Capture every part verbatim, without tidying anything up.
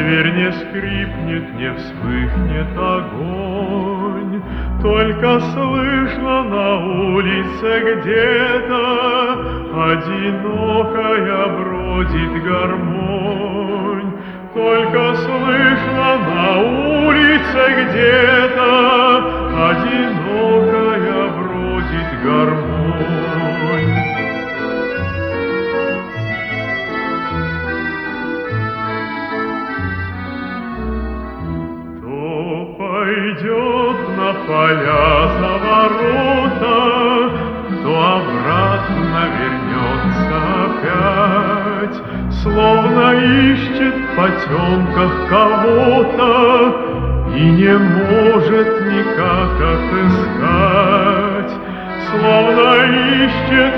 дверь не скрипнет, не вспыхнет огонь, только слышно на улице где-то одинокая бродит гармонь. Только слышно на улице где-то одинокая бродит гармонь. Пойдет на поля за ворота, то обратно вернется опять, словно ищет в потемках кого-то и не может никак отыскать, словно ищет в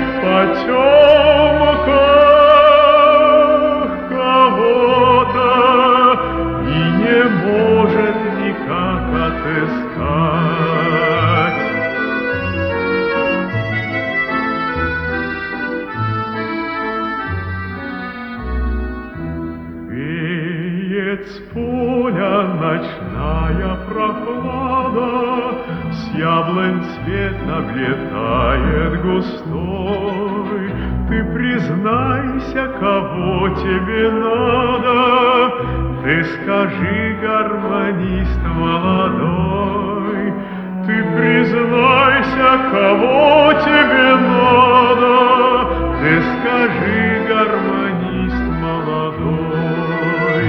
потемках кого-то и не может никак отыскать. Веет с поля ночная прохлада, с яблонь цвет облетает густой. Ты признайся, кого тебе надо, ты скажи, гармонист молодой, ты признайся, кого тебе надо, ты скажи, гармонист молодой.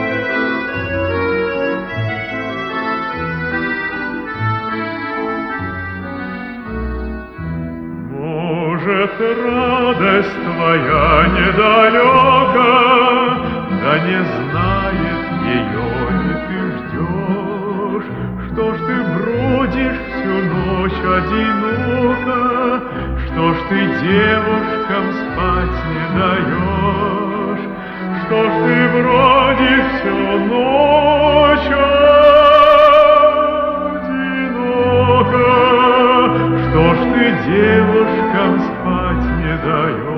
Может, радость твоя недалека, да не знает ее ли ты ждешь? Что ж ты бродишь всю ночь одиноко? Что ж ты девушкам спать не даешь? Что ж ты бродишь всю ночь одиноко? Что ж ты девушкам спать не даешь?